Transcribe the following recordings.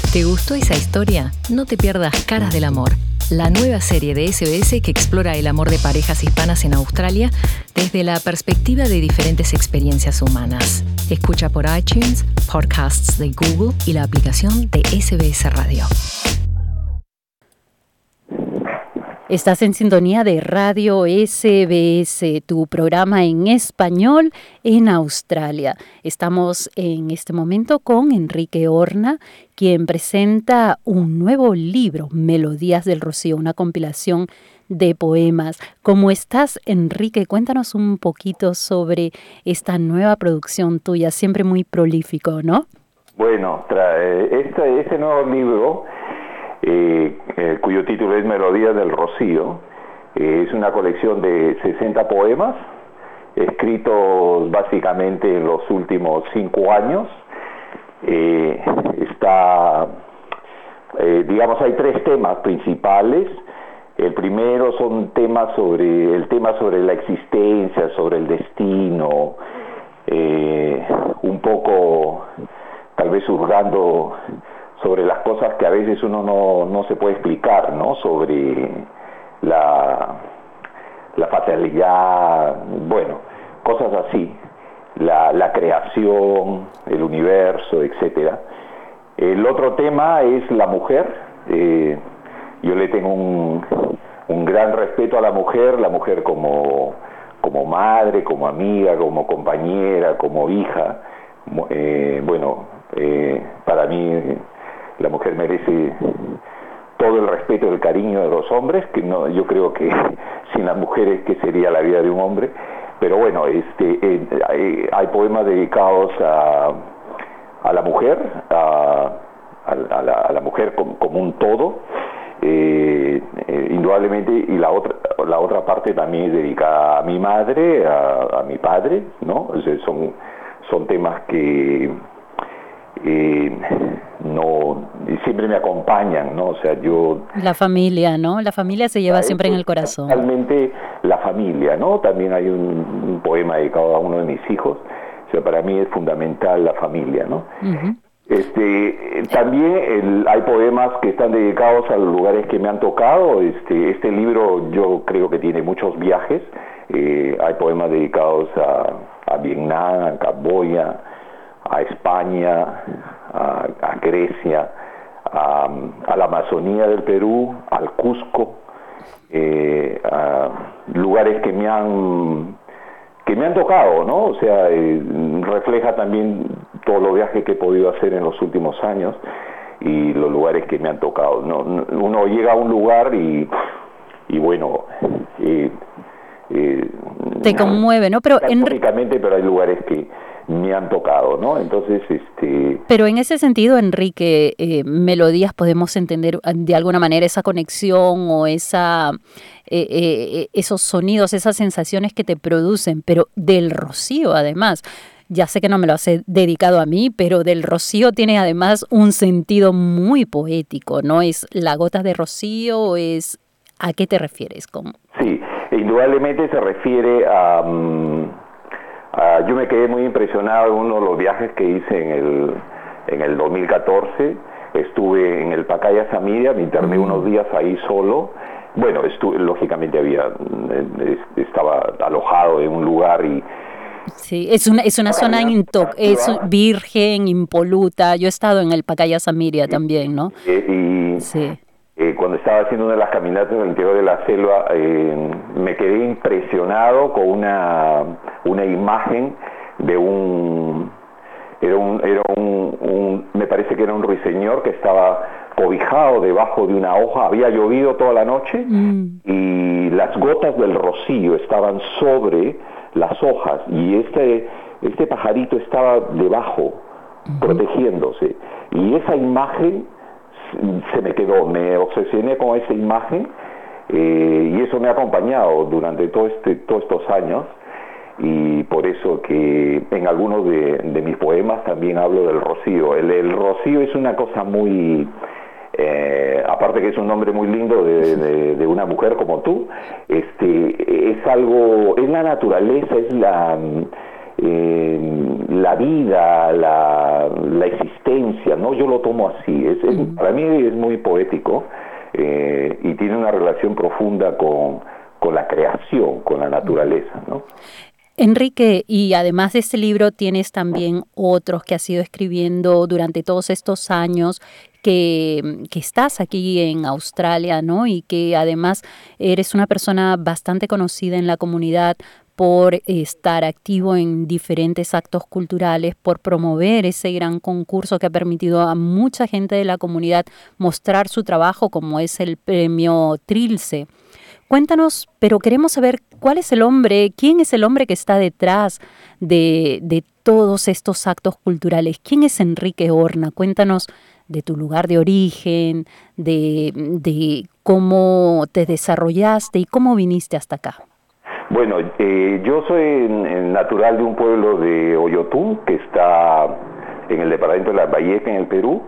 ¿Te gustó esa historia? No te pierdas Caras del Amor, la nueva serie de SBS que explora el amor de parejas hispanas en Australia desde la perspectiva de diferentes experiencias humanas. Escucha por iTunes, podcasts de Google y la aplicación de SBS Radio. Estás en sintonía de Radio SBS, tu programa en español en Australia. Estamos en este momento con Enrique Horna, quien presenta un nuevo libro, Melodías del Rocío, una compilación de poemas. ¿Cómo estás, Enrique? Cuéntanos un poquito sobre esta nueva producción tuya, siempre muy prolífico, ¿no? Bueno, este nuevo libro, cuyo título es Melodías del Rocío, es una colección de 60 poemas, escritos básicamente en los últimos 5 años. Hay 3 temas principales. El primero son temas sobre la existencia, sobre el destino, un poco tal vez hurgando sobre las cosas que a veces uno no se puede explicar, ¿no? Sobre la fatalidad, bueno, cosas así, la creación, el universo, etcétera. El otro tema es la mujer. Yo le tengo un gran respeto a la mujer como madre, como amiga, como compañera, como hija. Para mí la mujer merece todo el respeto y el cariño de los hombres, que no, yo creo que sin las mujeres, ¿qué sería la vida de un hombre? Pero bueno, hay poemas dedicados a la mujer, a la mujer como un todo, indudablemente, y la otra parte también es dedicada a mi madre, a mi padre, ¿no? O sea, son temas que siempre me acompañan, ¿no? O sea, la familia, ¿no? La familia se lleva siempre en el corazón. Realmente la familia, ¿no? También hay un poema dedicado a uno de mis hijos. O sea, para mí es fundamental la familia, ¿no? Uh-huh. También hay poemas que están dedicados a los lugares que me han tocado. Este libro yo creo que tiene muchos viajes. Hay poemas dedicados a Vietnam, a Camboya, a España, a Grecia, a la Amazonía del Perú, al Cusco, a lugares que me han tocado, ¿no? O sea, refleja también todos los viajes que he podido hacer en los últimos años y los lugares que me han tocado, ¿no? Uno llega a un lugar y bueno, te conmueve, ¿no? Pero pero hay lugares que me han tocado, ¿no? Entonces, Pero en ese sentido, Enrique, melodías podemos entender de alguna manera esa conexión o esos sonidos, esas sensaciones que te producen, pero del rocío además. Ya sé que no me lo has dedicado a mí, pero del rocío tiene además un sentido muy poético, ¿no? ¿Es la gota de rocío o es a qué te refieres? ¿Cómo? Sí, indudablemente se refiere a... yo me quedé muy impresionado en uno de los viajes que hice en el 2014. Estuve en el Pacaya Samiria, me interné unos días ahí solo. Bueno, lógicamente estaba alojado en un lugar y... Sí, es una zona es virgen, impoluta. Yo he estado en el Pacaya Samiria también, ¿no? Sí. Cuando estaba haciendo una de las caminatas en el interior de la selva, me quedé impresionado con una imagen de me parece que era un ruiseñor que estaba cobijado debajo de una hoja. Había llovido toda la noche y las gotas del rocío estaban sobre las hojas y este pajarito estaba debajo, protegiéndose. Y esa imagen se me quedó, me obsesioné con esa imagen y eso me ha acompañado durante todos estos años, y por eso que en algunos de mis poemas también hablo del rocío. El rocío es una cosa muy... aparte que es un nombre muy lindo de una mujer como tú, es algo, es la naturaleza, la vida, la existencia, ¿no? Yo lo tomo así. Para mí es muy poético y tiene una relación profunda con la creación, con la naturaleza, ¿no? Enrique, y además de este libro tienes también otros que has ido escribiendo durante todos estos años que estás aquí en Australia, ¿no? Y que además eres una persona bastante conocida en la comunidad por estar activo en diferentes actos culturales, por promover ese gran concurso que ha permitido a mucha gente de la comunidad mostrar su trabajo, como es el premio Trilce. Cuéntanos, pero queremos saber quién es el hombre que está detrás de todos estos actos culturales. ¿Quién es Enrique Horna? Cuéntanos de tu lugar de origen, de cómo te desarrollaste y cómo viniste hasta acá. Bueno, yo soy natural de un pueblo de Oyotún, que está en el departamento de La Valleca, en el Perú.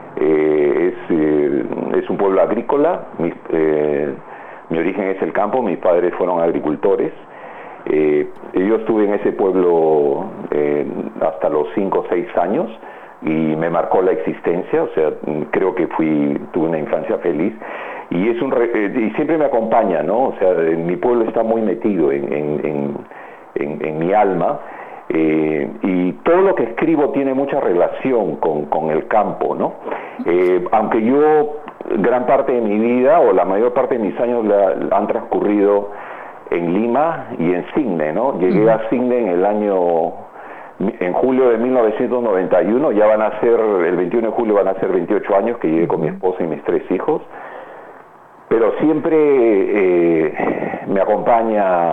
Es un pueblo agrícola. Mi origen es el campo, mis padres fueron agricultores. Yo estuve en ese pueblo hasta los 5 o 6 años y me marcó la existencia, o sea, creo que tuve una infancia feliz y y siempre me acompaña, ¿no? O sea, mi pueblo está muy metido en mi alma y todo lo que escribo tiene mucha relación con el campo, ¿no? Aunque yo gran parte de mi vida o la mayor parte de mis años han transcurrido en Lima y en Sydney, ¿no? Llegué a Sydney en julio de 1991, el 21 de julio van a ser 28 años que llegué con mi esposa y mis 3 hijos, pero siempre me acompaña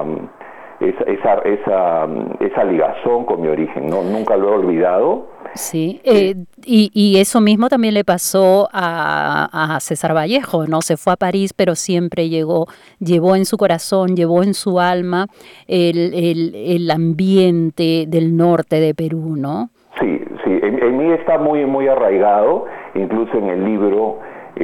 esa ligazón con mi origen, ¿no? Nunca lo he olvidado. Sí, y eso mismo también le pasó a César Vallejo, ¿no? Se fue a París, pero siempre llevó en su corazón, llevó en su alma el ambiente del norte de Perú, ¿no? Sí, en mí está muy, muy arraigado, incluso en el libro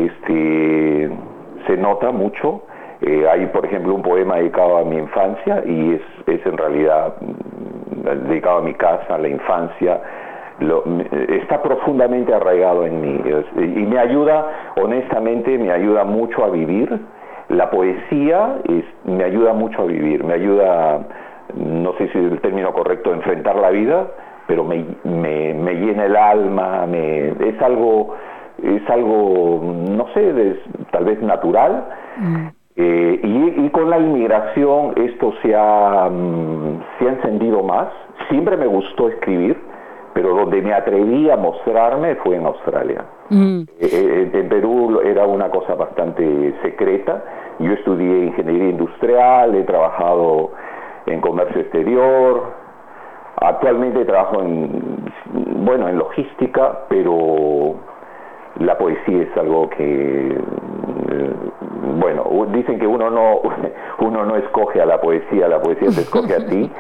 se nota mucho. Hay, por ejemplo, un poema dedicado a mi infancia y es en realidad dedicado a mi casa, a la infancia. Está profundamente arraigado en mí y me ayuda, honestamente, me ayuda mucho a vivir. La poesía me ayuda mucho a vivir, me ayuda, no sé si es el término correcto, a enfrentar la vida, pero me llena el alma, es algo, no sé, tal vez natural. Y con la inmigración esto se ha encendido más. Siempre me gustó escribir, pero donde me atreví a mostrarme fue en Australia. En Perú era una cosa bastante secreta. Yo estudié ingeniería industrial, he trabajado en comercio exterior, actualmente trabajo en logística, pero la poesía es algo que, dicen que uno no escoge a la poesía te escoge a ti.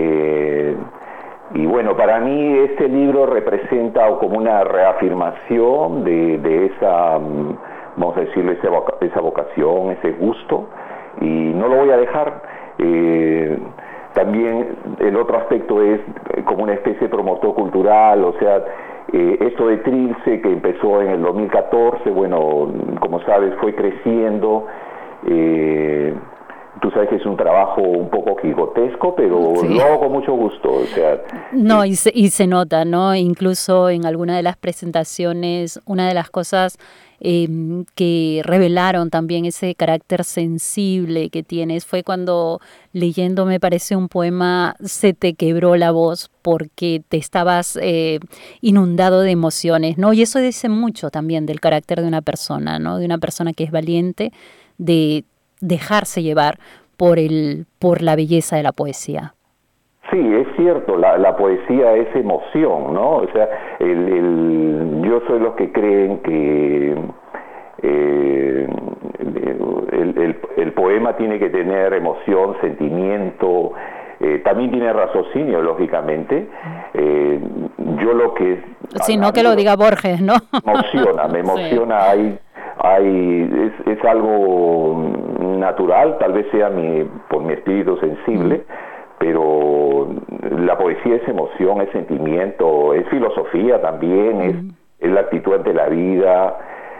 Y bueno, para mí este libro representa como una reafirmación de esa, vamos a decirlo, esa vocación, ese gusto, y no lo voy a dejar. También el otro aspecto es como una especie de promotor cultural, o sea, esto de Trilce que empezó en el 2014, bueno, como sabes, fue creciendo. Tú sabes que es un trabajo un poco gigotesco, pero sí, lo hago con mucho gusto, o sea... No, y se nota, ¿no? Incluso en alguna de las presentaciones, una de las cosas que revelaron también ese carácter sensible que tienes fue cuando, leyendo, me parece, un poema, se te quebró la voz porque te estabas inundado de emociones, ¿no? Y eso dice mucho también del carácter de una persona, ¿no? De una persona que es valiente, de dejarse llevar por la belleza de la poesía. Sí, es cierto, la poesía es emoción, ¿no? O sea, yo soy los que creen que el poema tiene que tener emoción, sentimiento, también tiene raciocinio, lógicamente. Yo lo que... Sí, no que lo diga Borges, ¿no? Me emociona, sí. Es algo natural, tal vez sea por mi espíritu sensible, pero la poesía es emoción, es sentimiento, es filosofía también, es la actitud ante la vida.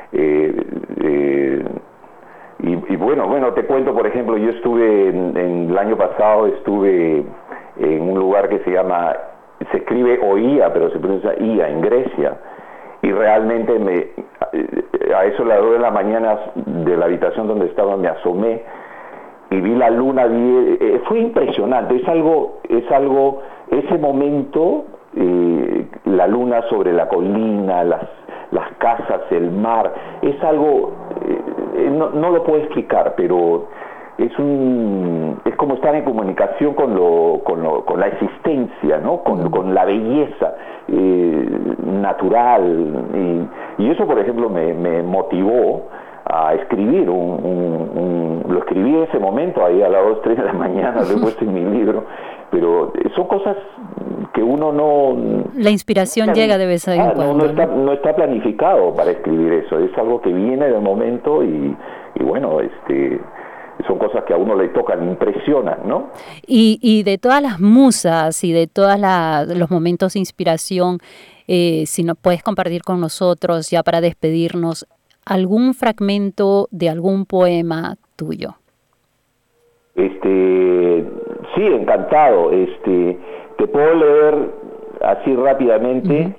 Y bueno, te cuento, por ejemplo, yo estuve el año pasado, estuve en un lugar que se escribe Oía, pero se pronuncia Ia, en Grecia, y realmente a eso las 2 de la mañana de la habitación donde estaba me asomé y vi la luna, fue impresionante, es algo, ese momento, la luna sobre la colina, las casas, el mar, es algo, no lo puedo explicar, pero es como estar en comunicación con la existencia, ¿no? Con la belleza natural, y eso, por ejemplo, me motivó a escribir, lo escribí en ese momento, ahí a las 2, 3 de la mañana, lo he puesto en mi libro, pero son cosas que uno no... La inspiración llega de vez en cuando. No está planificado para escribir eso, es algo que viene del momento y bueno, son cosas que a uno le tocan, impresionan, ¿no? Y de todas las musas y de todos los momentos de inspiración, si nos puedes compartir con nosotros, ya para despedirnos, algún fragmento de algún poema tuyo. Sí, encantado. Te puedo leer así rápidamente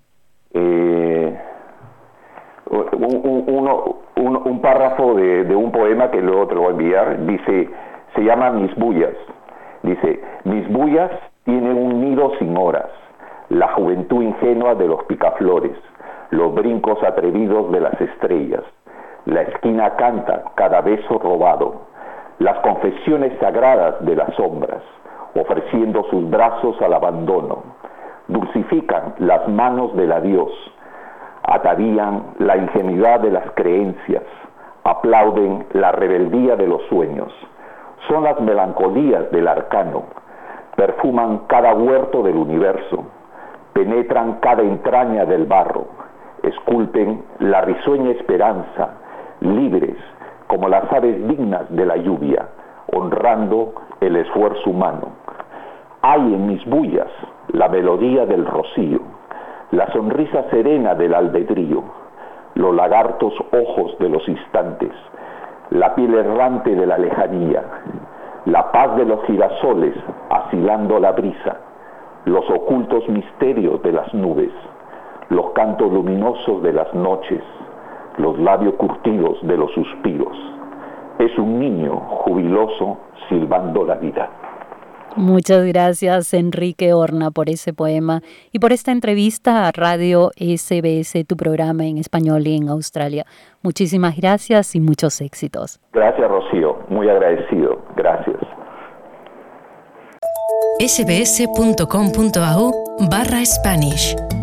un párrafo de un poema que luego te lo voy a enviar. Dice, se llama Mis bullas. Dice, mis bullas tienen un nido sin horas, la juventud ingenua de los picaflores, los brincos atrevidos de las estrellas. La esquina canta cada beso robado, las confesiones sagradas de las sombras, ofreciendo sus brazos al abandono. Dulcifican las manos del adiós, atavían la ingenuidad de las creencias, aplauden la rebeldía de los sueños. Son las melancolías del arcano, perfuman cada huerto del universo, penetran cada entraña del barro, esculpen la risueña esperanza, libres como las aves dignas de la lluvia, honrando el esfuerzo humano. Hay en mis bullas la melodía del rocío, la sonrisa serena del albedrío, los lagartos ojos de los instantes, la piel errante de la lejanía, la paz de los girasoles asilando la brisa, los ocultos misterios de las nubes, los cantos luminosos de las noches, los labios curtidos de los suspiros. Es un niño jubiloso silbando la vida. Muchas gracias, Enrique Horna, por ese poema y por esta entrevista a Radio SBS, tu programa en español y en Australia. Muchísimas gracias y muchos éxitos. Gracias, Rocío. Muy agradecido. Gracias. sbs.com.au/Spanish